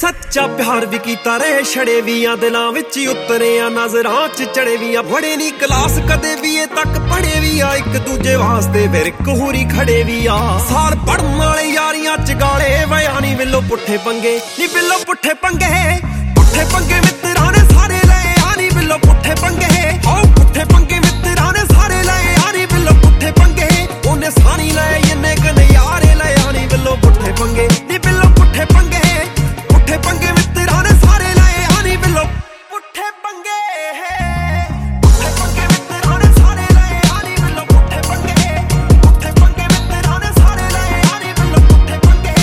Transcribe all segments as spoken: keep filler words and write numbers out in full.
ਸੱਚਾ ਪਿਆਰ ਵੀ ਕੀਤਾ ਰੇ ਛੜੇ ਵੀ ਆ ਦਿਲਾਂ ਵਿੱਚ ਉਤਰੇ ਆ ਨਜ਼ਰਾਂ ਚ ਚੜੇ ਵੀ ਆ ਬੜੇ ਨਹੀਂ ਕਲਾਸ ਕਦੇ ਵੀ ਇਹ ਤੱਕ ਪੜੇ ਵੀ ਆ ਇੱਕ ਦੂਜੇ ਵਾਸਤੇ ਫਿਰ ਕਹੂਰੀ ਖੜੇ ਵੀ ਆ ਸਾਲ ਪੜਨ ਵਾਲੇ ਯਾਰੀਆਂ ਚ ਗਾਲੇ ਵਿਆਨੀ ਵਿੱਲੋ ਪੁੱਠੇ ਪੰਗੇ ਨੀ ਵਿੱਲੋ ਪੁੱਠੇ ਪੰਗੇ ਪੁੱਠੇ ਪੰਗੇ ਮਿੱਤਰਾਂ ਨੇ ਸਾਰੇ ਲਏ ਆ ਨੀ ਵਿੱਲੋ ਪੁੱਠੇ ਪੰਗੇ ਹੋ ਪੁੱਠੇ ਪੰਗੇ ਮਿੱਤਰਾਂ ਨੇ ਸਾਰੇ ਲਏ ਆ ਨੀ ਵਿੱਲੋ ਪੁੱਠੇ ਪੰਗੇ ਉਹਨੇ ਸਾਨੀ ਲਏ ਇੰਨੇ ਕ ਨਜ਼ਾਰੇ ਲਏ ਆ ਨੀ ਵਿੱਲੋ ਪੁੱਠੇ ਪੰਗੇ ਨੀ ਵਿੱਲੋ ਪੁੱਠੇ ਪੰਗੇ ਪੁੱਠੇ ਪੰਗੇ ਮਿੱਤਰਾਂ ਨੇ ਸਾਰੇ ਲਏ ਆ ਨੀ ਵਿੱਲੋ ਪੁੱਠੇ ਪੰਗੇ ਪੁੱਠੇ ਪੰਗੇ ਮਿੱਤਰਾਂ ਨੇ ਸਾਰੇ ਲਏ ਆ ਨੀ ਵਿੱਲੋ ਪੁੱਠੇ ਪੰਗੇ ਪੁੱਠੇ ਪੰਗੇ ਮਿੱਤਰਾਂ ਨੇ ਸਾਰੇ ਲਏ ਆ ਨੀ ਵਿੱਲੋ ਪੁੱਠੇ ਪੰਗੇ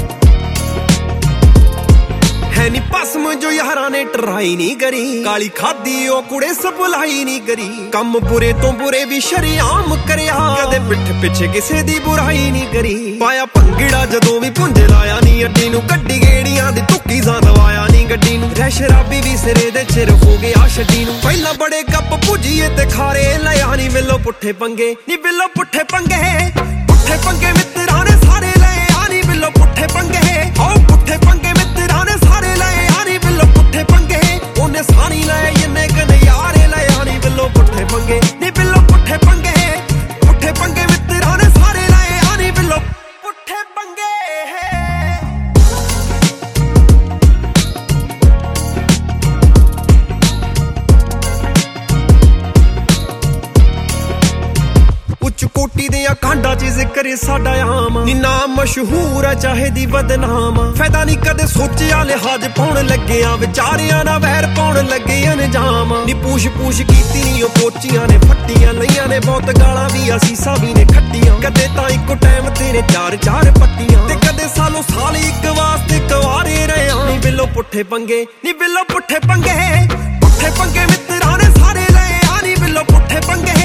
ਹੈ ਨੀ ਪਸਮ ਜੋ ਯਾਰਾਂ ਨੇ ਟਰਾਈ ਨਹੀਂ ਕਰੀ ਕਾਲੀ ਖਾਦੀ ਉਹ ਕੁੜੇ ਸਪਲਾਈ ਨਹੀਂ ਕਰੀ ਕੰਮ ਬੁਰੇ ਤੋਂ ਬੁਰੇ ਵੀ ਸ਼ਰੀਆਮ ਕਰਿਆ ਕਦੇ ਪਿੱਠ ਪਿੱਛੇ ਕਿਸੇ ਦੀ ਬੁਰਾਈ ਨਹੀਂ ਕਰੀ ਪਾਇਆ ਭੰਗੜਾ ਜਦੋਂ ਵੀ ਪੁੰਜੇ ਲਾਇਆ ਨੀ ਅੱਡੀ ਨੂੰ ਗੱਡੀ ਗੇੜੀਆਂ ਦੀ ਤੁੱਕੀ ਜਾਂ ਦਵਾਇਆ ਨੀ ਗੱਡੀ ਨੂੰ ਰਹਿ ਸ਼ਰਾਬੀ ਵੀ ਸਿਰੇ ਦੇ ਚਿਰ ਹੋ ਗਿਆ ਛੱਡੀ ਨੂੰ ਪਹਿਲਾਂ ਬੜੇ ਗੱਪ ਭੁਜੀਏ ਤੇ ਖਾਰੇ ਲਿਆ ਨੀ ਵਿੱਲੋ ਪੁੱਠੇ ਪੰਗੇ ਨੀ ਵਿੱਲੋ ਪੁੱਠੇ ਪੰਗੇ ਪੁੱਠੇ ਪੰਗੇ ਮਿੱਤਰਾਂ ਨੇ ਸਾਰੇ ਲਏ ਆ ਨੀ ਵਿੱਲੋ ਪੁੱਠੇ ਪੰਗੇ ਹੋ ਪੁੱਠੇ ਪੰਗੇ ਮਿੱਤਰਾਂ ਨੇ ਸਾਰੇ ਲਏ ਆ ਨੀ ਵਿੱਲੋ ਪੁੱਠੇ ਪੰਗੇ ਉਹਨੇ ਸਾਨੀ ਲਏ ਇੰਨੇ ਕ ਨਜ਼ਾਰੇ ਲਏ ਆ ਨੀ ਵਿੱਲੋ ਪੁੱਠੇ ਪੰਗੇ ਨੀ ਵਿੱਲੋ ਪੁੱਠੇ ਪੰਗੇ ਪੁੱਠੇ ਪੰਗੇ ਮਿੱਤਰਾਂ ਨੇ ਸਾਰੇ ਲਏ ਆ ਨੀ ਵਿੱਲੋ ਪੁੱਠੇ ਪੰਗੇ ਉੱਚ ਕੋਟੀ ਦੇ ਅਖਾਂਡਾਂ ਚ ਜ਼ਿਕਰ ਸਾਡਾ ਆਮ ਨੀ ਨਾਮ ਮਸ਼ਹੂਰ ਆ ਚਾਹੇ ਦੀ ਬਦਨਾਮ ਫਾਇਦਾ ਨਹੀਂ ਕਦੇ ਸੋਚਿਆ ਲਿਹਾਜ਼ ਪਾਉਣ ਲੱਗਿਆ ਵਿਚਾਰਿਆਂ ਨਾਲ ਵਹਿਰ ਪਾਉਣ ਲੱਗੇ ਅਨਜਾਮ ਨੀ ਪੂਛ ਪੂਛ ਕੀਤੀ ਨੀ ਉਹ ਪੋਚੀਆਂ ਨੇ ਫੱਟੀਆਂ ਲਈਆਂ ਨੇ ਬਹੁਤ ਗਾਲਾਂ ਵੀ ਅਸੀਸਾਂ ਵੀ ਨੇ ਖੱਟੀਆਂ ਕਦੇ ਤਾਂ ਇੱਕੋ ਟਾਈਮ ਤੇਰੇ ਚਾਰ ਚਾਰ ਪੱਟੀਆਂ ਤੇ ਕਦੇ ਸਾਲੋ ਸਾਲ ਇੱਕ ਵਾਸਤੇ ਕੁਆਰੇ ਰਹੇ ਨੀ ਵਿੱਲੋ ਪੁੱਠੇ ਪੰਗੇ ਨੀ ਵਿੱਲੋ ਪੁੱਠੇ ਪੰਗੇ ਪੁੱਠੇ ਪੰਗੇ ਮਿੱਤਰਾਂ ਨੇ ਸਾਰੇ ਲਏ ਆ ਨੀ ਵਿੱਲੋ ਪੁੱਠੇ ਪੰਗੇ